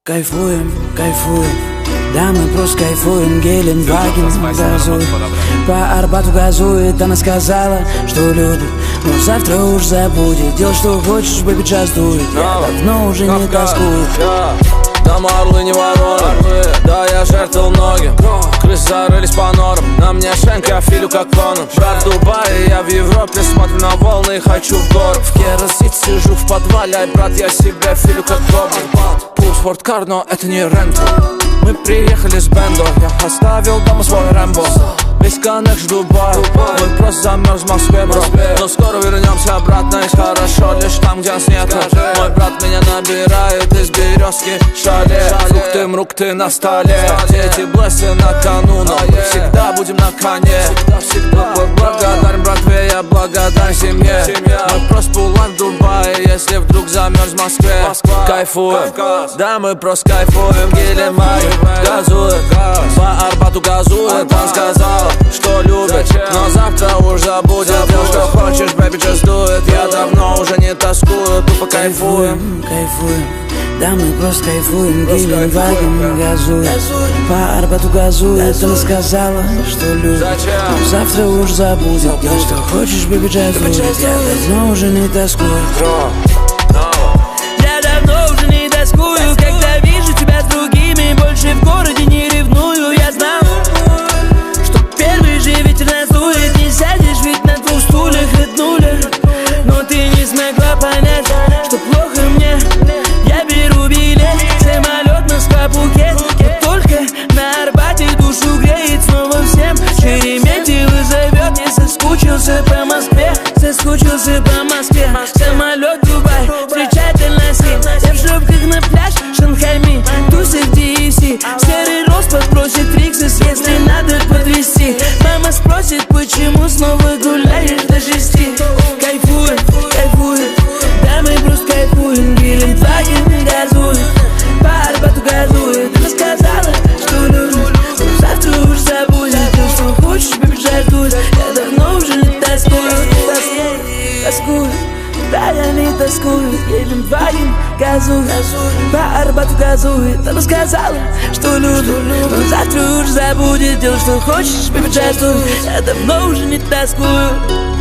Кайфуем, кайфуем, да мы просто кайфуем. Гелендваген газует, по Арбату газует. Она сказала, что любит, но завтра уж забудет. Делай, что хочешь, бэби, час дует. Я давно уже не тоскую. Да мы орлы, не вороны. Да, я жертвовал многим. Крысы зарылись по норам. На мне шенка, я филю как Конан. Брат в Дубае, я в Европе. Смотрю на волны и хочу в город. В Керосит сижу в подвале. Ай, брат, я себя филю как Гоблин. Пул спорткар, но это не рент. Мы приехали с Бендо. Я оставил дома свой Рэмбо. Весь коннект в Дубае. Мы просто замерз в Москве, бро. Но скоро вернемся обратно. И хорошо лишь там, где нас нет. Мой брат меня набирает из березки шале. Фрукты, мрукты на столе. Дети блессы на кону. Но мы всегда будем на коне. Благодарен братве, я благодарен семье. Мы просто пулан в Дубае. Если вдруг замерз в Москве. Кайфуем, да мы просто кайфуем. Гелендваген газует, по Арбату газует. Он сказал, что любит, но завтра уж забудет. Делай, что хочешь, baby, just do it. Я давно уже не тоскую, тупо кайфуем. Кайфуем, да мы просто кайфуем. Гелендваген газует, по Арбату газует. Она сказала, что любит, но завтра уж забудет. Делай, что хочешь, baby, just do it. Я давно уже не тоскую. Я давно уже не тоскую, когда вижу тебя с другими. Больше в городе не ревную. Я знал, что первый же ветер надует. Не сядешь ведь на двух стульях от нуля. Но ты не смогла понять, что плохо мне. Я беру билет, самолет Москва-Пхукет. Но только на Арбате душу греет снова всем. Шереметьево зовет, не соскучился по Москве. Соскучился по Москве. Самолет Дубай, встречать Аль-Насим. Я в шлепках на пляж, Шанхайми, тусы в DFC. Серый роз попросит Риксис, если надо подвести. Мама спросит, почему снова гуляешь до 6. Кайфуем, кайфуем, да мы просто кайфуем. Гелендваген газует, по Арбату газует. Она сказала, что любит, но завтра уж забудет. Ты что хочешь, baby, just do it. Я давно уже не тоскую. Тоскую, да я не тоскую. Гелендваген газует, по Арбату газует. Она сказала, что любит, но завтра уж забудет. Делай, что хочешь, baby, just do it. Я давно уже не тоскую.